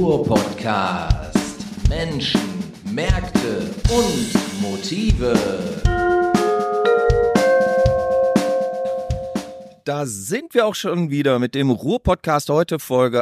Ruhr-Podcast. Menschen, Märkte und Motive. Da sind wir auch schon wieder mit dem Ruhr-Podcast, heute Folge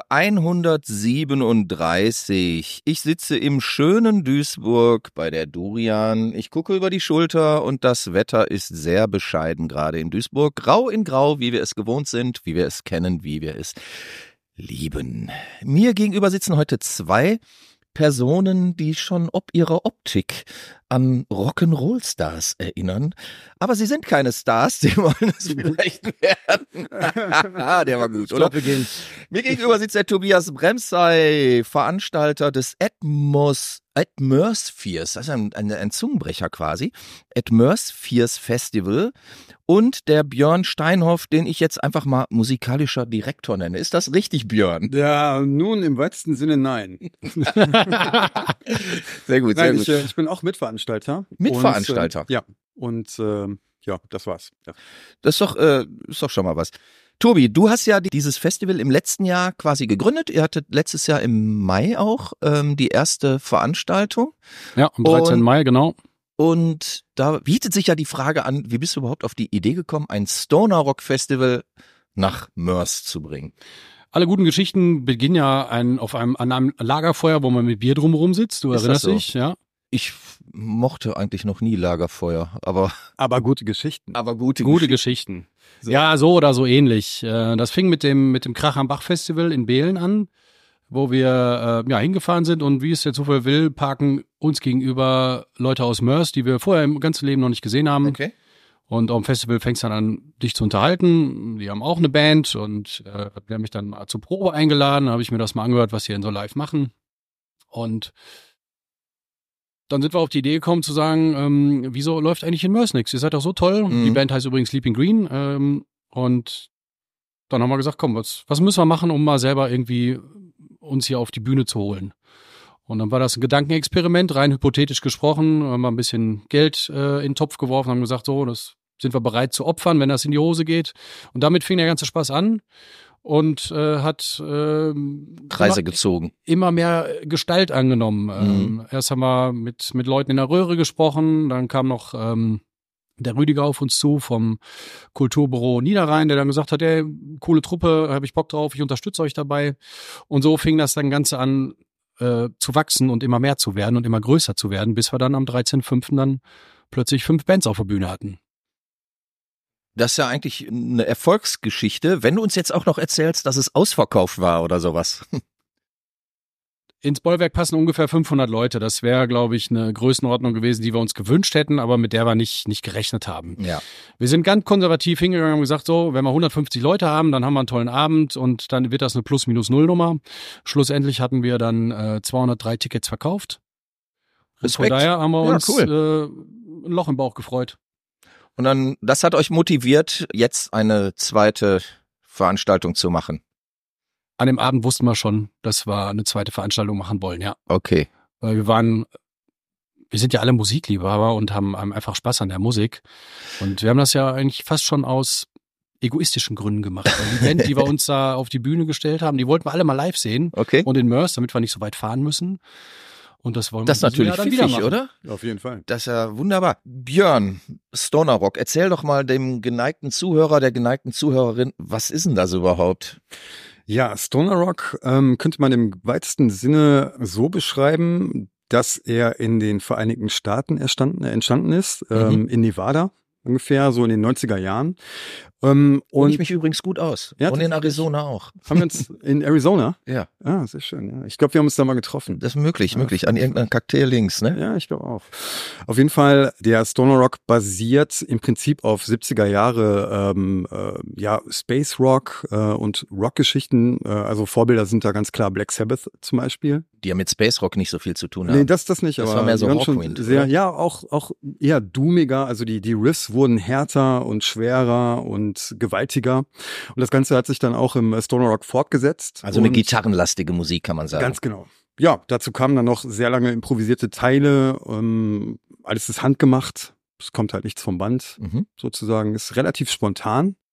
137. Ich sitze im schönen Duisburg bei der Durian. Ich gucke über die Schulter und das Wetter ist sehr bescheiden gerade in Duisburg. Grau in Grau, wie wir es gewohnt sind, wie wir es kennen, wie wir es lieben. Mir gegenüber sitzen heute zwei Personen, die schon ob ihrer Optik an Rock'n'Roll-Stars erinnern. Aber sie sind keine Stars, sie wollen es vielleicht werden. Der war gut, oder? Mir gegenüber sitzt der Tobias Bremsey, Veranstalter des Atmospheres, das ist ein Zungenbrecher quasi, Atmospheres Festival, und der Björn Steinhoff, den ich jetzt einfach mal musikalischer Direktor nenne. Ist das richtig, Björn? Ja, nun im weitesten Sinne nein. Sehr gut, sehr gut. Ich bin auch Mitveranstalter. Mitveranstalter? Und das war's. Ja. Das ist doch schon mal was. Tobi, du hast ja dieses Festival im letzten Jahr quasi gegründet. Ihr hattet letztes Jahr im Mai auch die erste Veranstaltung. Ja, am 13. Mai, genau. Und da bietet sich ja die Frage an, wie bist du überhaupt auf die Idee gekommen, ein Stoner-Rock-Festival nach Moers zu bringen? Alle guten Geschichten beginnen ja an einem Lagerfeuer, wo man mit Bier drumherum sitzt. Du erinnerst dich, ja? Ich mochte eigentlich noch nie Lagerfeuer, aber gute Geschichten. Aber gute Geschichten. So. Ja, so oder so ähnlich. Das fing mit dem Krach am Bach Festival in Behlen an, wo wir hingefahren sind, und wie es der Zufall will, parken uns gegenüber Leute aus Moers, die wir vorher im ganzen Leben noch nicht gesehen haben. Okay. Und auf dem Festival fängst du dann an, dich zu unterhalten. Die haben auch eine Band, und die haben mich dann mal zur Probe eingeladen. Da habe ich mir das mal angehört, was die denn so live machen. Und dann sind wir auf die Idee gekommen zu sagen, wieso läuft eigentlich in Moers nichts? Ihr seid doch so toll. Die Band heißt übrigens Sleeping Green. Und dann haben wir gesagt, komm, was müssen wir machen, um mal selber irgendwie uns hier auf die Bühne zu holen? Und dann war das ein Gedankenexperiment, rein hypothetisch gesprochen. Haben wir ein bisschen Geld in den Topf geworfen, haben gesagt, so, das sind wir bereit zu opfern, wenn das in die Hose geht. Und damit fing der ganze Spaß an und hat Kreise gezogen. Immer mehr Gestalt angenommen. Erst haben wir mit Leuten in der Röhre gesprochen, dann kam noch der Rüdiger auf uns zu vom Kulturbüro Niederrhein, der dann gesagt hat, ey, coole Truppe, habe ich Bock drauf, ich unterstütze euch dabei. Und so fing das dann Ganze an zu wachsen und immer mehr zu werden und immer größer zu werden, bis wir dann am 13.05. dann plötzlich 5 Bands auf der Bühne hatten. Das ist ja eigentlich eine Erfolgsgeschichte, wenn du uns jetzt auch noch erzählst, dass es ausverkauft war oder sowas. Ins Bollwerk passen ungefähr 500 Leute. Das wäre, glaube ich, eine Größenordnung gewesen, die wir uns gewünscht hätten, aber mit der wir nicht gerechnet haben. Ja. Wir sind ganz konservativ hingegangen und haben gesagt, so, wenn wir 150 Leute haben, dann haben wir einen tollen Abend und dann wird das eine Plus-Minus-Null-Nummer. Schlussendlich hatten wir dann 203 Tickets verkauft. Respekt. Von daher haben wir uns ein Loch im Bauch gefreut. Und dann, das hat euch motiviert, jetzt eine zweite Veranstaltung zu machen. An dem Abend wussten wir schon, dass wir eine zweite Veranstaltung machen wollen, ja. Okay. Weil wir sind ja alle Musikliebhaber und haben einfach Spaß an der Musik. Und wir haben das ja eigentlich fast schon aus egoistischen Gründen gemacht. Weil die Band, die wir uns da auf die Bühne gestellt haben, die wollten wir alle mal live sehen. Okay. Und in Moers, damit wir nicht so weit fahren müssen. Und das wollen wir Das ist natürlich dann wieder pfiffig, machen. oder? Auf jeden Fall. Das ist ja wunderbar. Björn, Stoner Rock, erzähl doch mal dem geneigten Zuhörer, der geneigten Zuhörerin, was ist denn das überhaupt? Ja, Stoner Rock könnte man im weitesten Sinne so beschreiben, dass er in den Vereinigten Staaten entstanden ist, in Nevada ungefähr, so in den 90er Jahren. Und ich mich übrigens gut aus. Ja, und in Arizona auch. Haben wir uns in Arizona? Ja. Ah, sehr schön. Ja. Ich glaube, wir haben uns da mal getroffen. Das ist möglich. An irgendeinem Kakteen links, ne? Ja, ich glaube auch. Auf jeden Fall, der Stoner Rock basiert im Prinzip auf 70er Jahre Space Rock und Rockgeschichten. Also Vorbilder sind da ganz klar Black Sabbath zum Beispiel. Die ja mit Space Rock nicht so viel zu tun haben. Nee, das nicht. Das aber war mehr so die waren schon Rockwind, sehr, oder? ja, auch eher doomiger. Also die Riffs wurden härter und schwerer und gewaltiger. Und das Ganze hat sich dann auch im Stoner Rock fortgesetzt. Also eine gitarrenlastige Musik, kann man sagen. Ganz genau. Ja, dazu kamen dann noch sehr lange improvisierte Teile. Alles ist handgemacht. Es kommt halt nichts vom Band, sozusagen. Ist relativ spontan.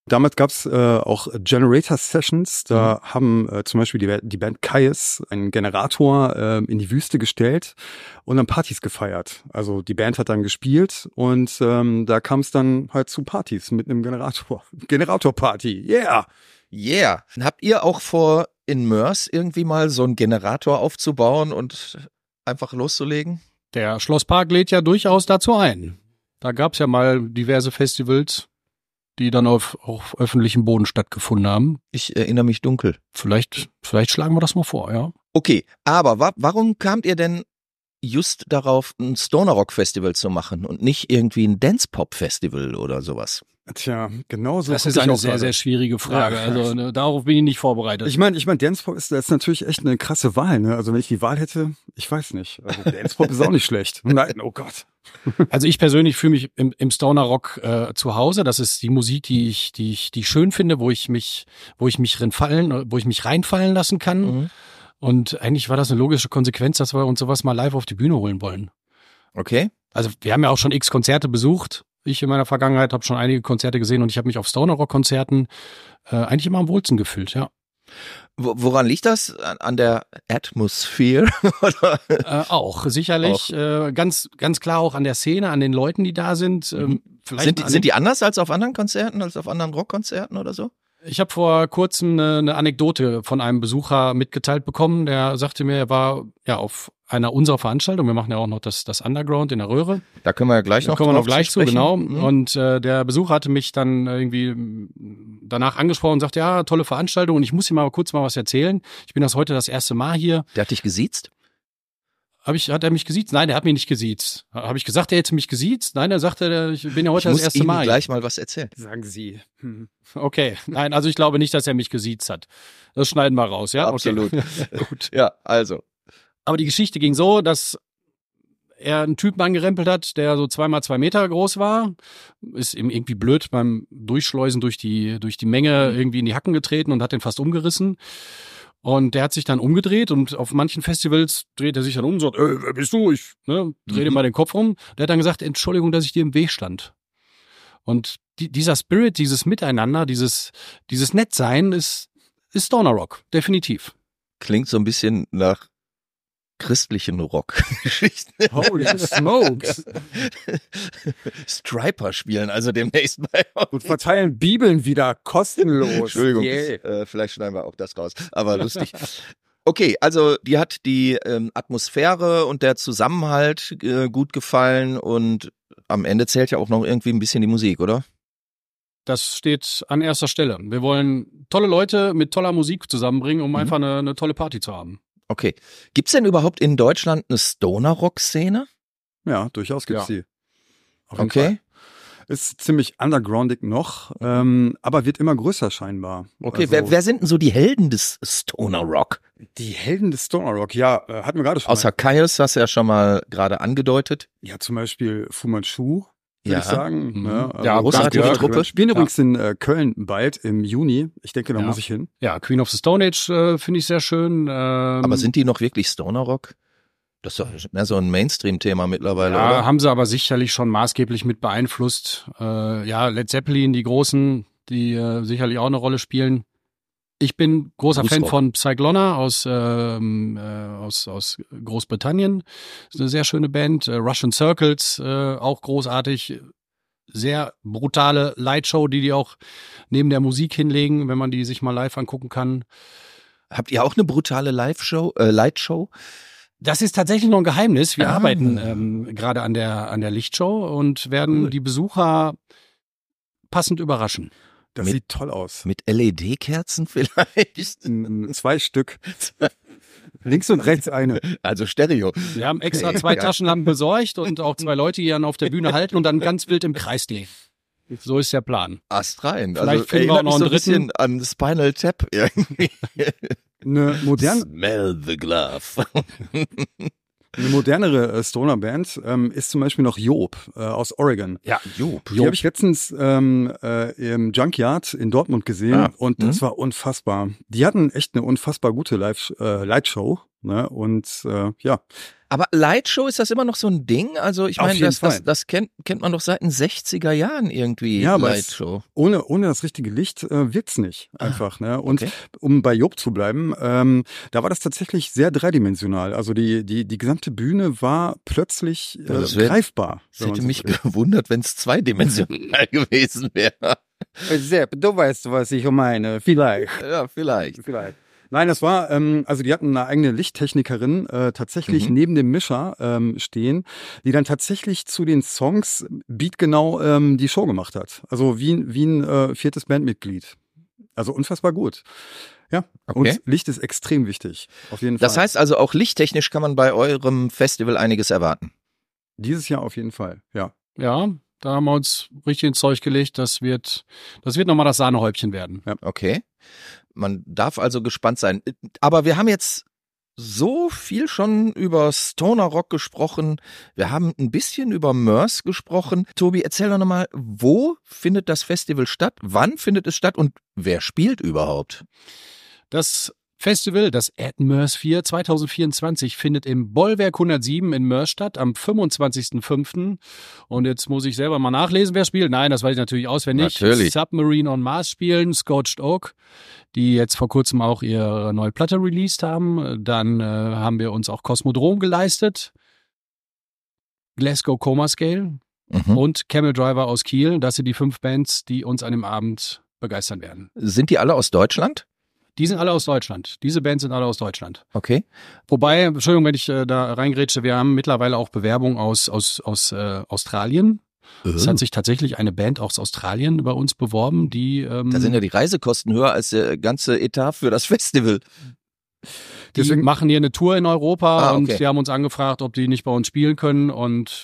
Damals gab's auch Generator-Sessions. Da haben zum Beispiel die Band Kaius einen Generator in die Wüste gestellt und dann Partys gefeiert. Also die Band hat dann gespielt und da kam es dann halt zu Partys mit einem Generator. Generator-Party, yeah! Yeah. Habt ihr auch vor, in Mörs irgendwie mal so einen Generator aufzubauen und einfach loszulegen? Der Schlosspark lädt ja durchaus dazu ein. Da gab's ja mal diverse Festivals, die dann auf öffentlichem Boden stattgefunden haben. Ich erinnere mich dunkel. Vielleicht schlagen wir das mal vor, ja. Okay, aber warum kamt ihr denn just darauf, ein Stoner-Rock-Festival zu machen und nicht irgendwie ein Dance-Pop-Festival oder sowas? Tja, genau so. Das ist eine sehr, sehr schwierige Frage. Ja. Also darauf bin ich nicht vorbereitet. Ich meine, Dance-Pop ist natürlich echt eine krasse Wahl, ne? Also wenn ich die Wahl hätte, ich weiß nicht. Also Dance-Pop ist auch nicht schlecht. Nein, oh Gott. Also ich persönlich fühle mich im Stoner Rock zu Hause. Das ist die Musik, die ich schön finde, wo ich mich reinfallen lassen kann. Mhm. Und eigentlich war das eine logische Konsequenz, dass wir uns sowas mal live auf die Bühne holen wollen. Okay. Also wir haben ja auch schon x Konzerte besucht. Ich in meiner Vergangenheit habe schon einige Konzerte gesehen und ich habe mich auf Stoner Rock Konzerten eigentlich immer am wohlsten gefühlt, ja. Woran liegt das? An der Atmosphäre? Auch, sicherlich. Auch. Ganz klar auch an der Szene, an den Leuten, die da sind. Vielleicht Sind die anders als auf anderen Konzerten, als auf anderen Rockkonzerten oder so? Ich habe vor kurzem eine Anekdote von einem Besucher mitgeteilt bekommen, der sagte mir, er war ja auf einer unserer Veranstaltungen, wir machen ja auch noch das Underground in der Röhre. Da können wir ja gleich Da noch kommen wir noch drauf gleich zu, sprechen. genau. Mhm. Und der Besucher hatte mich dann irgendwie danach angesprochen und sagte, ja, tolle Veranstaltung und ich muss dir kurz was erzählen. Ich bin heute das erste Mal hier. Der hat dich gesiezt? Hat er mich gesiezt? Nein, er hat mich nicht gesiezt. Habe ich gesagt, er hätte mich gesiezt? Nein, er sagte, ich bin ja heute das erste Ich muss Mal Ihnen hier. gleich mal was erzählen. Sagen Sie. Okay, nein, also ich glaube nicht, dass er mich gesiezt hat. Das schneiden wir raus, ja? Absolut. Okay. Gut. Ja, also. Aber die Geschichte ging so, dass er einen Typen angerempelt hat, der so 2x2 Meter groß war. Ist ihm irgendwie blöd beim Durchschleusen durch die Menge irgendwie in die Hacken getreten und hat den fast umgerissen. Und der hat sich dann umgedreht und auf manchen Festivals dreht er sich dann um und sagt, wer bist du? Ich dreh dir mal den Kopf rum. Der hat dann gesagt, Entschuldigung, dass ich dir im Weg stand. Und dieser Spirit, dieses Miteinander, dieses Nettsein ist Stoner Rock, definitiv. Klingt so ein bisschen nach christlichen Rock-Geschichten. Holy smokes. Striper spielen also demnächst bei uns. Und verteilen Bibeln wieder kostenlos. Entschuldigung, Yeah. vielleicht schneiden wir auch das raus, aber lustig. Okay, also dir hat die Atmosphäre und der Zusammenhalt gut gefallen und am Ende zählt ja auch noch irgendwie ein bisschen die Musik, oder? Das steht an erster Stelle. Wir wollen tolle Leute mit toller Musik zusammenbringen, um einfach eine tolle Party zu haben. Okay. Gibt's denn überhaupt in Deutschland eine Stoner-Rock-Szene? Ja, durchaus gibt's die. Auf jeden Okay. Fall. Ist ziemlich undergroundig noch, aber wird immer größer scheinbar. Okay, Also, wer sind denn so die Helden des Stoner-Rock? die Helden des Stoner Rock, ja, hatten wir gerade schon. Außer Kaius, hast du ja schon mal gerade angedeutet. Ja, zum Beispiel Fu Manchu, würde Ja. ich sagen. Mhm. Ne? Ja, großartige ganz Truppe. Wir spielen übrigens in Köln bald im Juni. Ich denke, da Ja. muss ich hin. Ja, Queen of the Stone Age finde ich sehr schön. Aber sind die noch wirklich Stoner-Rock? Das ist doch mehr so ein Mainstream-Thema mittlerweile, ja, oder? haben sie aber sicherlich schon maßgeblich mit beeinflusst. Led Zeppelin, die Großen, die sicherlich auch eine Rolle spielen. Ich bin großer Fan Bluesrock. von Psyglonna aus Großbritannien. Das ist eine sehr schöne Band. Russian Circles, auch großartig. Sehr brutale Lightshow, die auch neben der Musik hinlegen, wenn man die sich mal live angucken kann. Habt ihr auch eine brutale Live-Show, Lightshow? Das ist tatsächlich noch ein Geheimnis. Wir Ah. arbeiten gerade an der Lichtshow und werden Cool. die Besucher passend überraschen. Das Mit- sieht toll aus. Mit LED-Kerzen vielleicht? 2 Stück. Links und rechts eine. Also Stereo. Wir haben extra 2 Taschenlampen besorgt und auch 2 Leute, die dann auf der Bühne halten und dann ganz wild im Kreis gehen. So ist der Plan. Ast rein. Vielleicht Also finden wir auch erinnert noch mich so einen ein bisschen an Spinal Tap irgendwie. Eine Smell the glove. modernere Stoner-Band ist zum Beispiel noch Job aus Oregon. Ja, Job. Die habe ich letztens im Junkyard in Dortmund gesehen Ah, und das war unfassbar. Die hatten echt eine unfassbar gute Lightshow Ne? Und ja. Aber Lightshow, ist das immer noch so ein Ding? Also ich Auf meine, jeden Fall. das kennt man doch seit den 60er Jahren irgendwie, Ja, aber Lightshow. Ohne das richtige Licht wirkt's nicht einfach. Ne? Und okay. um bei Job zu bleiben, da war das tatsächlich sehr dreidimensional. Also die gesamte Bühne war plötzlich greifbar. Das hätte mich gewundert, wenn es zweidimensional gewesen wäre. Sepp, du weißt, was ich meine. Vielleicht. Ja, vielleicht. Nein, das war, also die hatten eine eigene Lichttechnikerin tatsächlich neben dem Mischer stehen, die dann tatsächlich zu den Songs beatgenau die Show gemacht hat. Also wie ein viertes Bandmitglied. Also unfassbar gut. Ja, okay. Und Licht ist extrem wichtig, auf jeden Fall. Das heißt also, auch lichttechnisch kann man bei eurem Festival einiges erwarten? Dieses Jahr auf jeden Fall, ja. Ja, da haben wir uns richtig ins Zeug gelegt. Das wird nochmal das Sahnehäubchen werden. Ja. Okay. Man darf also gespannt sein. Aber wir haben jetzt so viel schon über Stoner Rock gesprochen. Wir haben ein bisschen über Murs gesprochen. Tobi, erzähl doch nochmal, wo findet das Festival statt? Wann findet es statt? Und wer spielt überhaupt? Das Festival, das Atmosphere 2024, findet im Bollwerk 107 in Mörs statt am 25.05. Und jetzt muss ich selber mal nachlesen, wer spielt. Nein, das weiß ich natürlich auswendig. Natürlich. Submarine on Mars spielen, Scorched Oak, die jetzt vor kurzem auch ihre neue Platte released haben. Dann haben wir uns auch Kosmodrom geleistet, Glasgow Coma Scale und Camel Driver aus Kiel. Das sind die 5 Bands, die uns an dem Abend begeistern werden. Sind die alle aus Deutschland? Die sind alle aus Deutschland. Diese Bands sind alle aus Deutschland. Okay. Wobei, Entschuldigung, wenn ich da reingrätsche, wir haben mittlerweile auch Bewerbung aus Australien. Es hat sich tatsächlich eine Band aus Australien bei uns beworben, die da sind ja die Reisekosten höher als der ganze Etat für das Festival. Die machen hier eine Tour in Europa okay. Und die haben uns angefragt, ob die nicht bei uns spielen können und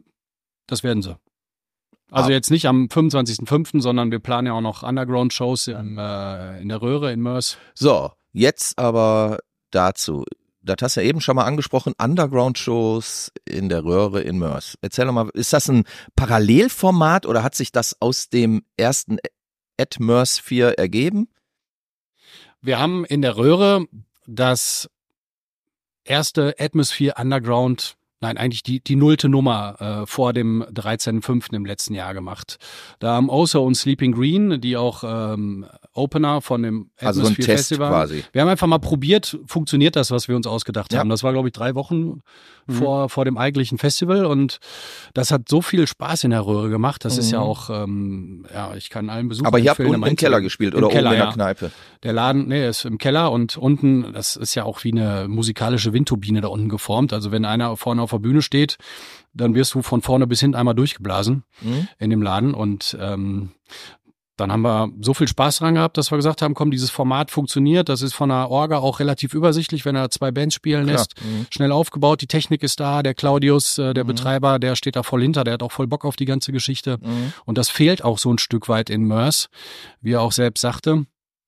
das werden sie. Also jetzt nicht am 25.05., sondern wir planen ja auch noch Underground-Shows in der Röhre in Mörs. So, jetzt aber dazu. Das hast du ja eben schon mal angesprochen, Underground-Shows in der Röhre in Mörs. Erzähl doch mal, ist das ein Parallelformat oder hat sich das aus dem ersten Atmosphere ergeben? Wir haben in der Röhre das erste Atmosphere Underground, nein, eigentlich die 0. Nummer vor dem 13.05. im letzten Jahr gemacht. Da haben Oso und Sleeping Green, die auch Opener von dem Atmosphere also so ein Test Festival. Quasi. Wir haben einfach mal probiert, funktioniert das, was wir uns ausgedacht haben. Das war, glaube ich, 3 Wochen vor dem eigentlichen Festival und das hat so viel Spaß in der Röhre gemacht. Das ist ja auch, ich kann allen Besuchern aber ihr habt empfehlen, unten im Keller gespielt oder Keller, oben in der Kneipe? Der Laden, ist im Keller und unten, das ist ja auch wie eine musikalische Windturbine da unten geformt. Also wenn einer vorne auf der Bühne steht, dann wirst du von vorne bis hinten einmal durchgeblasen in dem Laden und dann haben wir so viel Spaß dran gehabt, dass wir gesagt haben, komm, dieses Format funktioniert, das ist von der Orga auch relativ übersichtlich, wenn er 2 Bands spielen lässt, schnell aufgebaut, die Technik ist da, der Claudius, der Betreiber, der steht da voll hinter, der hat auch voll Bock auf die ganze Geschichte und das fehlt auch so ein Stück weit in Mörs, wie er auch selbst sagte.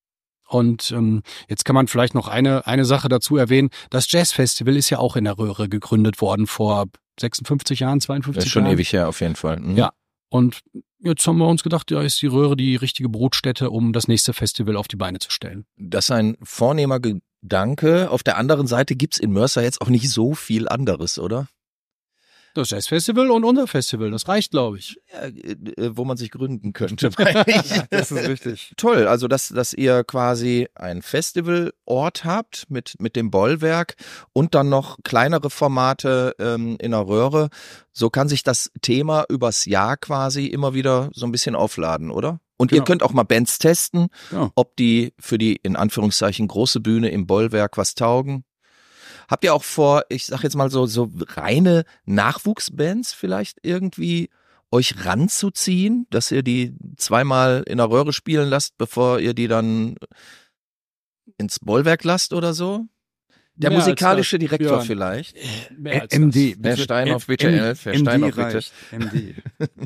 Und jetzt kann man vielleicht noch eine Sache dazu erwähnen, das Jazzfestival ist ja auch in der Röhre gegründet worden vor 56 Jahren, 52 Jahren. Das ist schon ewig her auf jeden Fall. Ja, und jetzt haben wir uns gedacht, ja, ist die Röhre die richtige Brutstätte, um das nächste Festival auf die Beine zu stellen. Das ist ein vornehmer Gedanke. Auf der anderen Seite gibt's in Mörs jetzt auch nicht so viel anderes, oder? Das Jazzfestival und unser Festival, das reicht, glaube ich. Ja, wo man sich gründen könnte, meine ich. Das ist richtig. Toll, also dass ihr quasi einen Festivalort habt mit dem Bollwerk und dann noch kleinere Formate in der Röhre. So kann sich das Thema übers Jahr quasi immer wieder so ein bisschen aufladen, oder? Und ihr könnt auch mal Bands testen, ob die für die in Anführungszeichen große Bühne im Bollwerk was taugen. Habt ihr auch vor, ich sag jetzt mal so reine Nachwuchsbands vielleicht irgendwie euch ranzuziehen, dass ihr die 2-mal in der Röhre spielen lasst, bevor ihr die dann ins Bollwerk lasst oder so? Der Mehr musikalische als das, Direktor Björn. vielleicht. MD. Herr Steinhoff, bitte 11. Herr Steinhoff, bitte. MD.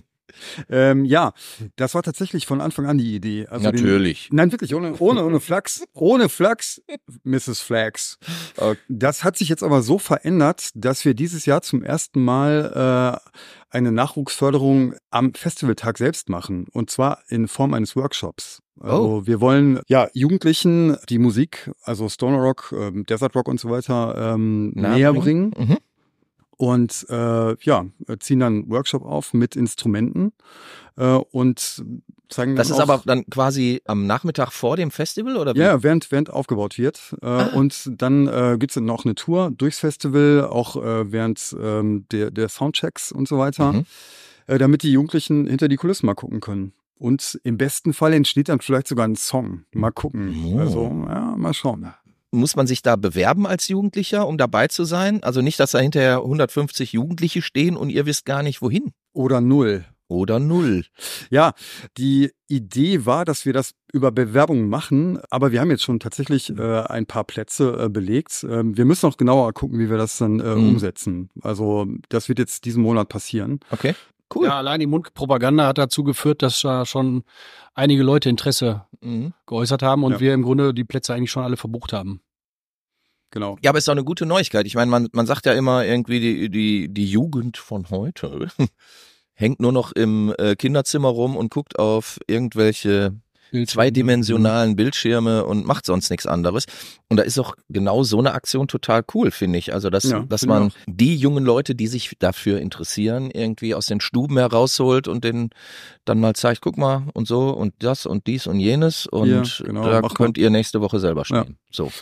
Ja, das war tatsächlich von Anfang an die Idee. Also natürlich. Nein, wirklich, ohne Flachs. Ohne Flachs, Mrs. Flags. Okay. Das hat sich jetzt aber so verändert, dass wir dieses Jahr zum ersten Mal eine Nachwuchsförderung am Festivaltag selbst machen. Und zwar in Form eines Workshops. Also wir wollen Jugendlichen die Musik, also Stoner Rock, Desert Rock und so weiter näher bringen. Mhm. Und ziehen dann einen Workshop auf mit Instrumenten und zeigen Das dann ist auch, aber dann quasi am Nachmittag vor dem Festival oder wie? ja, während aufgebaut wird. Und dann gibt's dann noch eine Tour durchs Festival, auch während der Soundchecks und so weiter, damit die Jugendlichen hinter die Kulissen mal gucken können. Und im besten Fall entsteht dann vielleicht sogar ein Song. Mal gucken. Oh. Also, mal schauen. Muss man sich da bewerben als Jugendlicher, um dabei zu sein? Also nicht, dass da hinterher 150 Jugendliche stehen und ihr wisst gar nicht, wohin. Oder 0. Oder 0. Ja, die Idee war, dass wir das über Bewerbungen machen, aber wir haben jetzt schon tatsächlich ein paar Plätze belegt. Wir müssen noch genauer gucken, wie wir das dann umsetzen. Also das wird jetzt diesen Monat passieren. Okay, cool. Ja, allein die Mundpropaganda hat dazu geführt, dass da schon einige Leute Interesse geäußert haben und wir im Grunde die Plätze eigentlich schon alle verbucht haben. Genau. Ja, aber ist doch eine gute Neuigkeit. Ich meine, man sagt ja immer irgendwie, die Jugend von heute hängt nur noch im Kinderzimmer rum und guckt auf irgendwelche zweidimensionalen Bildschirme und macht sonst nichts anderes. Und da ist auch genau so eine Aktion total cool, finde ich. Also, dass man die jungen Leute, die sich dafür interessieren, irgendwie aus den Stuben herausholt und denen dann mal zeigt, guck mal und so und das und dies und jenes und da könnt ihr nächste Woche selber spielen. Ja. So.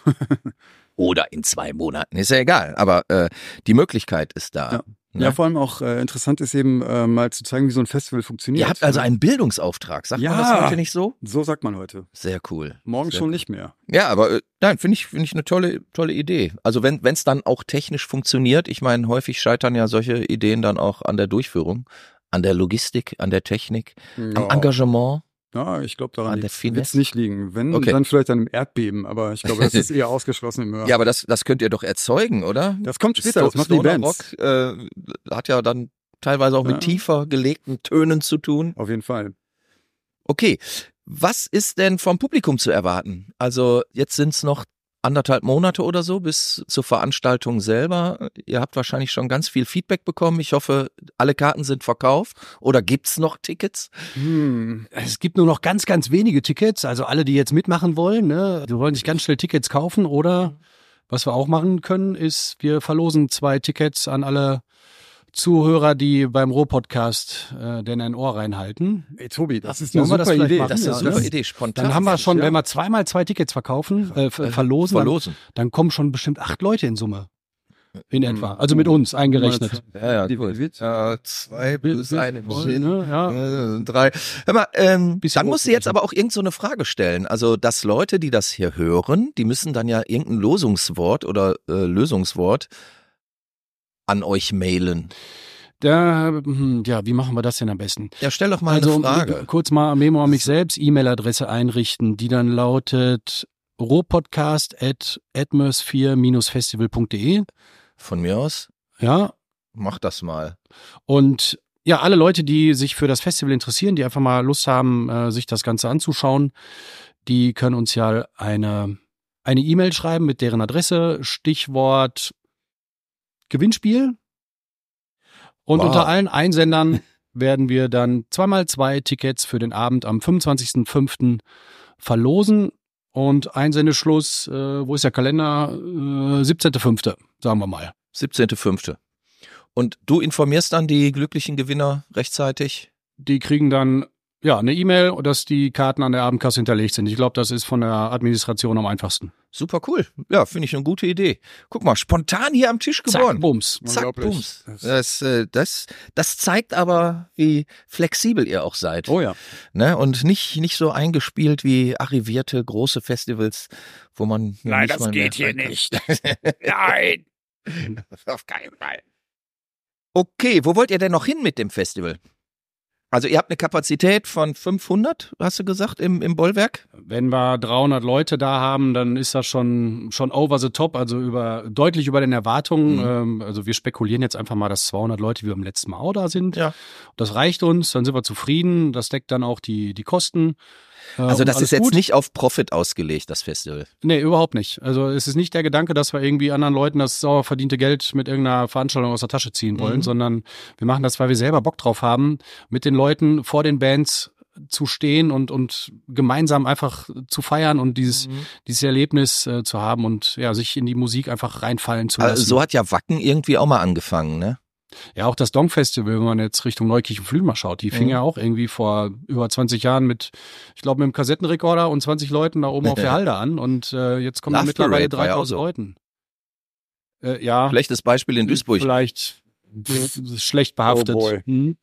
Oder in 2 Monaten, ist ja egal. Aber die Möglichkeit ist da. Ja. Ja, vor allem auch interessant ist eben mal zu zeigen, wie so ein Festival funktioniert. Ihr habt also einen Bildungsauftrag, sagt man das heute nicht so? So sagt man heute. Sehr cool. Morgen Sehr schon cool. nicht mehr. Ja, aber nein, finde ich eine tolle Idee. Also wenn es dann auch technisch funktioniert, ich meine, häufig scheitern ja solche Ideen dann auch an der Durchführung, an der Logistik, an der Technik, am Engagement. Ja, ich glaube, daran der wird es nicht liegen. Wenn, dann vielleicht an einem Erdbeben, aber ich glaube, das ist eher ausgeschlossen im Hörer. Ja, aber das könnt ihr doch erzeugen, oder? Das kommt später, das macht die Bands. Rock hat ja dann teilweise auch mit tiefer gelegten Tönen zu tun. Auf jeden Fall. Okay, was ist denn vom Publikum zu erwarten? Also jetzt sind es noch 1,5 Monate oder so bis zur Veranstaltung selber. Ihr habt wahrscheinlich schon ganz viel Feedback bekommen. Ich hoffe, alle Karten sind verkauft. Oder gibt's noch Tickets? Es gibt nur noch ganz, ganz wenige Tickets. Also alle, die jetzt mitmachen wollen, ne, die wollen sich ganz schnell Tickets kaufen. Oder was wir auch machen können, ist, wir verlosen 2 Tickets an alle Zuhörer, die beim Ruhr-Podcast denn ein Ohr reinhalten. Ey, Tobi, das ist eine Sollen wir super Idee. machen? Das ist eine Ja, super Idee, spontan. Dann haben wir schon, wenn wir 2x2 Tickets verkaufen, verlosen. Dann kommen schon bestimmt 8 Leute in Summe. In etwa. Also mit uns eingerechnet. Ja, Die cool. wird- 2 plus 1 Ja. 3. Hör mal, dann Bisschen musst du jetzt aber auch irgend so eine Frage stellen. Also, dass Leute, die das hier hören, die müssen dann ja irgendein Losungswort oder Lösungswort an euch mailen. Wie machen wir das denn am besten? Ja, stell doch mal eine Frage. Kurz mal Memo an mich selbst, E-Mail-Adresse einrichten, die dann lautet ruhrpodcast@atmosphere-festival.de. Von mir aus, Ja, mach das mal. und ja, alle Leute, die sich für das Festival interessieren, die einfach mal Lust haben, sich das Ganze anzuschauen, die können uns ja eine E-Mail schreiben mit deren Adresse, Stichwort Gewinnspiel. Und Wow. unter allen Einsendern werden wir dann 2x2 Tickets für den Abend am 25.05. verlosen. Und Einsendeschluss, wo ist der Kalender? 17.05., sagen wir mal. 17.05. Und du informierst dann die glücklichen Gewinner rechtzeitig? Die kriegen dann eine E-Mail, dass die Karten an der Abendkasse hinterlegt sind. Ich glaube, das ist von der Administration am einfachsten. Super cool. Ja, finde ich eine gute Idee. Guck mal, spontan hier am Tisch geboren. Zack, Bums. Zack, Unglaublich. Bums. Das zeigt aber, wie flexibel ihr auch seid. Oh ja. Ne? Und nicht so eingespielt wie arrivierte große Festivals, wo man Nein, nicht das mal mehr geht hier reinkommt. nicht. Nein. Auf keinen Fall. Okay, wo wollt ihr denn noch hin mit dem Festival? Also ihr habt eine Kapazität von 500, hast du gesagt, im Bollwerk? Wenn wir 300 Leute da haben, dann ist das schon over the top, also deutlich über den Erwartungen. Also wir spekulieren jetzt einfach mal, dass 200 Leute wie beim letzten Mal auch da sind. Ja. Das reicht uns, dann sind wir zufrieden. Das deckt dann auch die Kosten. Also und das alles ist jetzt gut. nicht auf Profit ausgelegt, das Festival. Nee, überhaupt nicht. Also es ist nicht der Gedanke, dass wir irgendwie anderen Leuten das sauer verdiente Geld mit irgendeiner Veranstaltung aus der Tasche ziehen wollen, sondern wir machen das, weil wir selber Bock drauf haben, mit den Leuten vor den Bands zu stehen und gemeinsam einfach zu feiern und dieses Erlebnis zu haben und ja, sich in die Musik einfach reinfallen zu lassen. Also so hat ja Wacken irgendwie auch mal angefangen, ne? Ja, auch das Dong Festival, wenn man jetzt Richtung Neukirchen-Flühen mal schaut, die fing ja auch irgendwie vor über 20 Jahren mit einem Kassettenrekorder und 20 Leuten da oben auf der Halde an und jetzt kommen da Love mittlerweile Parade war ja auch 3000 so. Leuten. Ja. Schlechtes Beispiel in Duisburg. Vielleicht schlecht behaftet. Oh boy.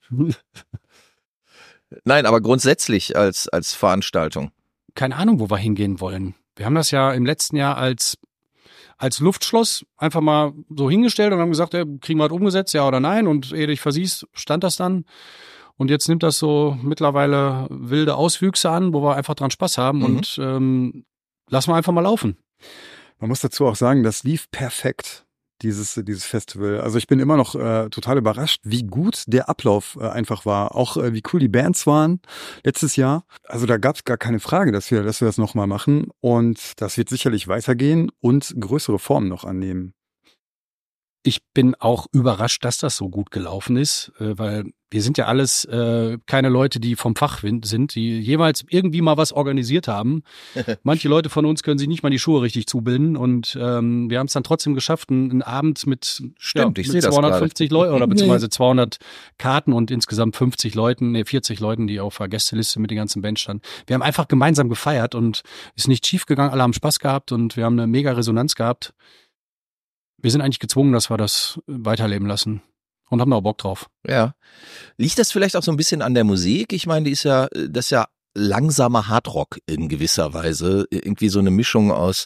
Nein, aber grundsätzlich als Veranstaltung. Keine Ahnung, wo wir hingehen wollen. Wir haben das ja im letzten Jahr als Luftschloss einfach mal so hingestellt und haben gesagt, kriegen wir das umgesetzt, ja oder nein? Und ehe dich versiehst, stand das dann. Und jetzt nimmt das so mittlerweile wilde Auswüchse an, wo wir einfach dran Spaß haben und lassen wir einfach mal laufen. Man muss dazu auch sagen, das lief perfekt, dieses Festival. Also ich bin immer noch total überrascht, wie gut der Ablauf einfach war. Auch wie cool die Bands waren letztes Jahr. Also da gab es gar keine Frage, dass wir das nochmal machen. Und das wird sicherlich weitergehen und größere Formen noch annehmen. Ich bin auch überrascht, dass das so gut gelaufen ist, weil wir sind ja alles keine Leute, die vom Fach sind, die jeweils irgendwie mal was organisiert haben. Manche Leute von uns können sich nicht mal die Schuhe richtig zubinden und wir haben es dann trotzdem geschafft, einen Abend mit, Stimmt, ich sehe das 250 Leuten oder beziehungsweise 200 Karten und insgesamt 40 Leuten, die auf der Gästeliste mit den ganzen Band standen. Wir haben einfach gemeinsam gefeiert und ist nicht schief gegangen, alle haben Spaß gehabt und wir haben eine mega Resonanz gehabt. Wir sind eigentlich gezwungen, dass wir das weiterleben lassen und haben da auch Bock drauf. Ja. Liegt das vielleicht auch so ein bisschen an der Musik? Ich meine, das ist ja langsamer Hardrock in gewisser Weise. Irgendwie so eine Mischung aus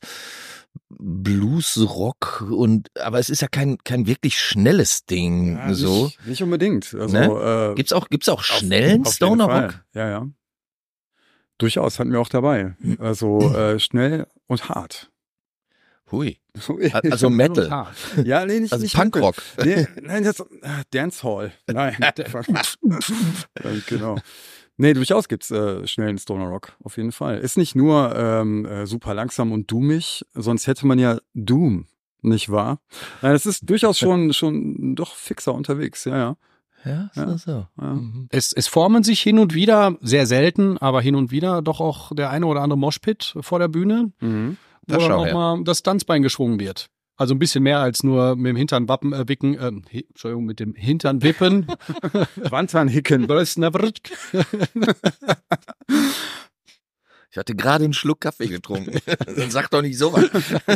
Bluesrock aber es ist ja kein wirklich schnelles Ding. Ja, so. Nicht unbedingt. Also, Ne? Gibt's auch schnellen auf jeden Stoner-Rock? Fall. Ja. Durchaus, hatten wir auch dabei. Also schnell und hart. Hui. Also Metal. Ja, nee, nicht Punkrock. Nein, das Dancehall. Nein. Genau. Nee, durchaus gibt's schnellen Stoner Rock, auf jeden Fall. Ist nicht nur super langsam und doomig, sonst hätte man ja Doom, nicht wahr? Nein, es ist durchaus schon doch fixer unterwegs, ja. Ja, so. Ja. Es formen sich hin und wieder, sehr selten, aber hin und wieder doch auch der eine oder andere Moshpit vor der Bühne. Wo dann auch mal das Tanzbein geschwungen wird. Also ein bisschen mehr als nur mit dem Hintern mit dem Hintern wippen. Wandern hicken. Ich hatte gerade einen Schluck Kaffee getrunken. Dann sag doch nicht sowas.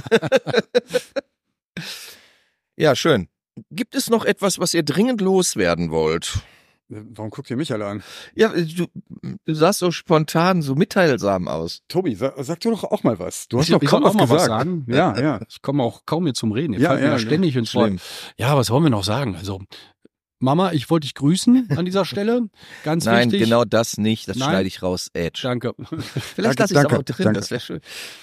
Ja, schön. Gibt es noch etwas, was ihr dringend loswerden wollt? Warum guckt ihr mich alle an? Ja, du sahst so spontan, so mitteilsam aus. Tobi, sag dir doch auch mal was. Du hast Ich doch kaum auch mal gesagt. was sagen. Ja. Ich komme auch kaum hier zum Reden. Ihr Ja, fallt mir ja, da ständig ins Wort. schlimm. Ja, was wollen wir noch sagen? Also, Mama, ich wollte dich grüßen an dieser Stelle. Ganz Nein, wichtig. genau das nicht. Das Nein. schneide ich raus. Edge. Danke. Vielleicht lasse ich es auch drin. Das wäre schön.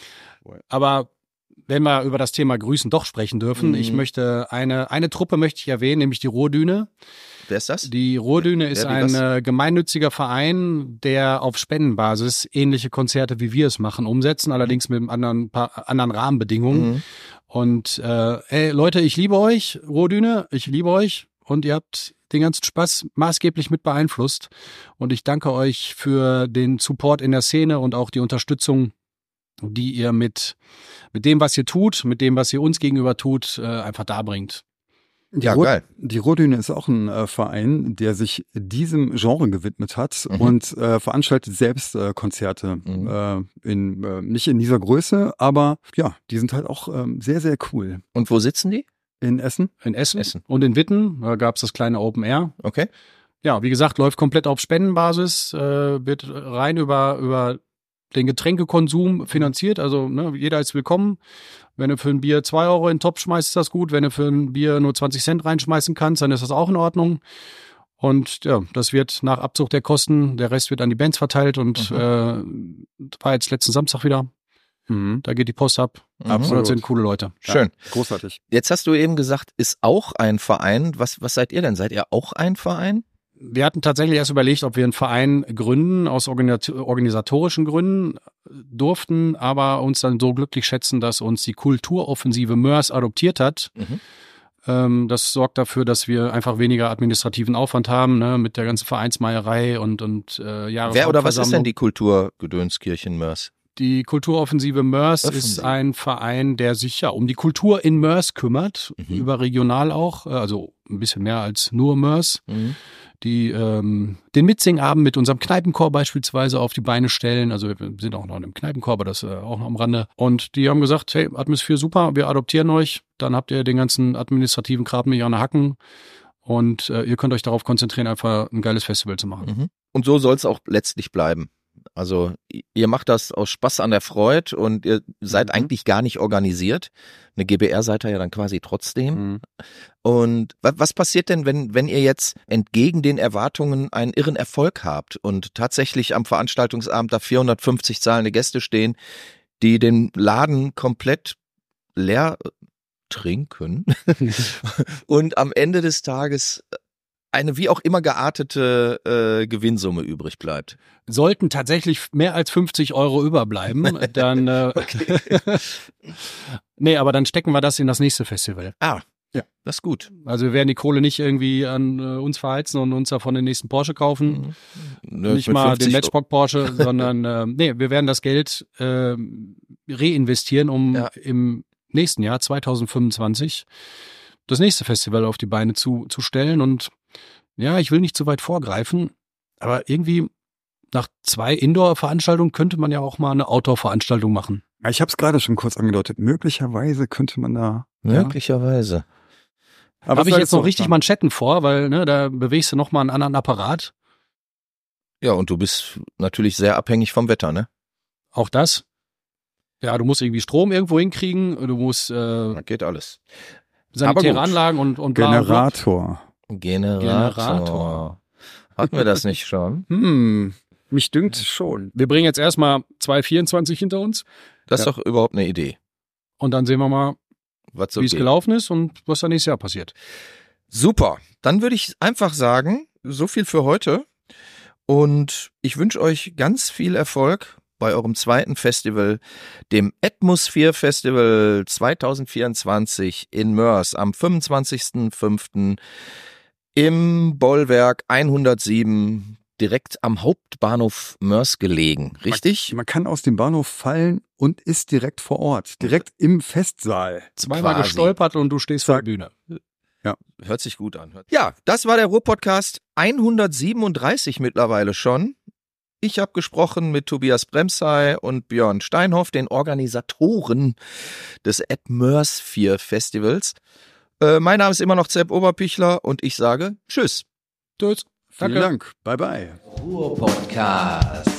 Aber wenn wir über das Thema Grüßen doch sprechen dürfen, ich möchte eine Truppe möchte ich erwähnen, nämlich die Ruhrdüne. Wer ist das? Die Ruhrdüne ist Wer, wie, ein gemeinnütziger Verein, der auf Spendenbasis ähnliche Konzerte, wie wir es machen, umsetzen, allerdings mit ein paar anderen Rahmenbedingungen. Und Leute, ich liebe euch, Ruhrdüne, ich liebe euch und ihr habt den ganzen Spaß maßgeblich mit beeinflusst. Und ich danke euch für den Support in der Szene und auch die Unterstützung, die ihr mit dem, was ihr tut, mit dem, was ihr uns gegenüber tut, einfach darbringt. Geil. Die Ruhrdüne ist auch ein Verein, der sich diesem Genre gewidmet hat und veranstaltet selbst Konzerte. Nicht in dieser Größe, aber ja, die sind halt auch sehr, sehr cool. Und wo sitzen die? In Essen? In Essen. Und in Witten gab es das kleine Open Air. Okay. Ja, wie gesagt, läuft komplett auf Spendenbasis, wird rein über den Getränkekonsum finanziert. Also jeder ist willkommen. Wenn du für ein Bier 2 Euro in den Topf schmeißt, ist das gut. Wenn du für ein Bier nur 20 Cent reinschmeißen kannst, dann ist das auch in Ordnung. Und ja, das wird nach Abzug der Kosten, der Rest wird an die Bands verteilt und war jetzt letzten Samstag wieder. Da geht die Post ab. Absolut. Das sind coole Leute. Schön. Ja, großartig. Jetzt hast du eben gesagt, ist auch ein Verein. Was seid ihr denn? Seid ihr auch ein Verein? Wir hatten tatsächlich erst überlegt, ob wir einen Verein gründen, aus organisatorischen Gründen, durften aber uns dann so glücklich schätzen, dass uns die Kulturoffensive Mörs adoptiert hat. Das sorgt dafür, dass wir einfach weniger administrativen Aufwand haben, ne, mit der ganzen Vereinsmeierei und Jahreshauptversammlung. Wer oder was ist denn die Kulturgedönskirchen Mörs? Die Kulturoffensive Mörs ist ein Verein, der sich ja um die Kultur in Mörs kümmert, überregional auch, also ein bisschen mehr als nur Mörs. Die den Mitsingabend mit unserem Kneipenchor beispielsweise auf die Beine stellen. Also wir sind auch noch in einem Kneipenchor, aber das auch noch am Rande. Und die haben gesagt, hey, Atmosphäre super, wir adoptieren euch. Dann habt ihr den ganzen administrativen Kram nicht an den Hacken. Und ihr könnt euch darauf konzentrieren, einfach ein geiles Festival zu machen. Und so soll es auch letztlich bleiben. Also ihr macht das aus Spaß an der Freude und ihr seid eigentlich gar nicht organisiert. Eine GBR seid ihr ja dann quasi trotzdem. Und was passiert denn, wenn ihr jetzt entgegen den Erwartungen einen irren Erfolg habt und tatsächlich am Veranstaltungsabend da 450 zahlende Gäste stehen, die den Laden komplett leer trinken und am Ende des Tages eine wie auch immer geartete Gewinnsumme übrig bleibt? Sollten tatsächlich mehr als 50 € überbleiben, dann nee, aber dann stecken wir das in das nächste Festival. Ah, ja, das ist gut. Also wir werden die Kohle nicht irgendwie an uns verheizen und uns davon den nächsten Porsche kaufen. Nicht mal den Matchbox Porsche, sondern nee, wir werden das Geld reinvestieren, um im nächsten Jahr 2025 das nächste Festival auf die Beine zu stellen. Und ja, ich will nicht zu weit vorgreifen, aber irgendwie nach 2 Indoor-Veranstaltungen könnte man ja auch mal eine Outdoor-Veranstaltung machen. Ja, ich habe es gerade schon kurz angedeutet. Möglicherweise könnte man da. Möglicherweise. Aber habe ich jetzt noch richtig Manschetten vor, weil da bewegst du noch mal einen anderen Apparat. Ja, und du bist natürlich sehr abhängig vom Wetter, ne? Auch das. Ja, du musst irgendwie Strom irgendwo hinkriegen. Du musst Da geht alles. sanitäre Anlagen und Generator. Generator. Hatten wir das nicht schon? Mich dünkt schon. Wir bringen jetzt erstmal 2024 hinter uns. Das ist doch überhaupt eine Idee. Und dann sehen wir mal, Was so wie es geht. gelaufen ist und was da nächstes Jahr passiert. Super. Dann würde ich einfach sagen, so viel für heute. Und ich wünsche euch ganz viel Erfolg bei eurem zweiten Festival, dem Atmosphere Festival 2024 in Mörs am 25.05. im Bollwerk 107, direkt am Hauptbahnhof Mörs gelegen, richtig? Man kann aus dem Bahnhof fallen und ist direkt vor Ort, direkt im Festsaal. Zweimal Quasi. gestolpert und du stehst vor der Bühne. Hört sich gut an. Ja, das war der Ruhr-Podcast 137 mittlerweile schon. Ich habe gesprochen mit Tobias Bremsay und Björn Steinhoff, den Organisatoren des Atmosphere Festivals. Mein Name ist immer noch Zepp Oberpichler und ich sage Tschüss. Tschüss. Vielen Dank. Bye bye. Ruhr-Podcast.